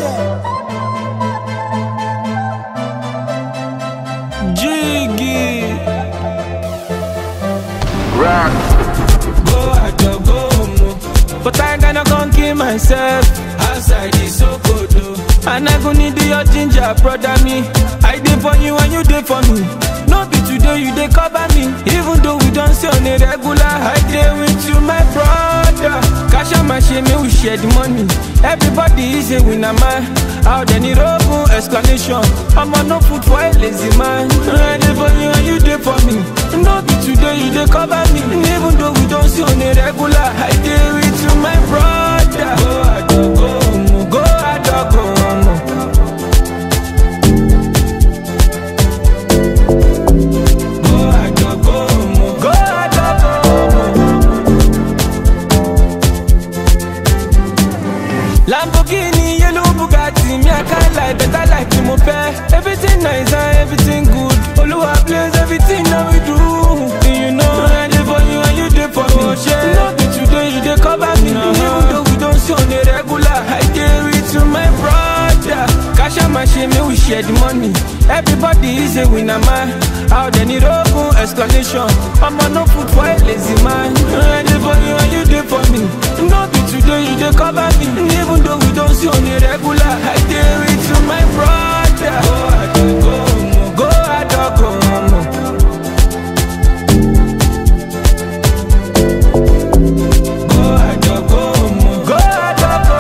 Jiggy. Rock. Go out to go home, but I gonna gon' kill myself. Outside is so cold, though. And I gon' need your ginger, brother me. I dey for you and you dey for me. No be today you dey cover me. Even though we don't see on a regular, I dey with you, my brother. Cash out my shame, we share the money. Everybody is a winner, man. Out there need open explanation. I'm on no food for a lazy man. I dey for you and you dey for me. No be today you dey cover me. Even though we don't see on a regular, I dey with you, my brother. Go out to go home, go out to go home. Go out to go home, go out to go home. Lamborghini, yellow Bugatti, me I can't lie, better like me mo pay. Everything nice and everything good. Oluwa bless everything that we do. You know I dey for you and you dey for me. No be today you dey cover me. Even though we don't see on a regular, I dey with you, my brother. Cash out my shame, we share the money. Everybody is a winner, man. Out there need open explanation. I'm on no food for a lazy man. I dey for you and you dey for me. No be today you dey cover me. Even though we don't see on a regular, I dey with you, my brother. Go out to go home, go out to go home. Go out to go home, go out to go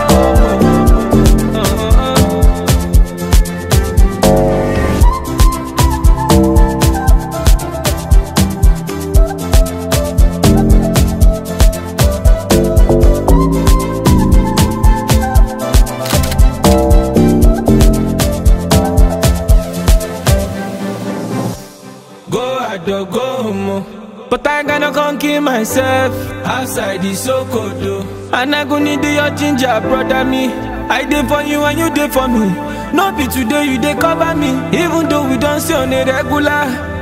go home, but I gonna gon' kill myself. Outside is so cold, though. And I gon' need your ginger, brother me. I dey for you and you dey for me. No be today you dey cover me. Even though we don't see on a regular,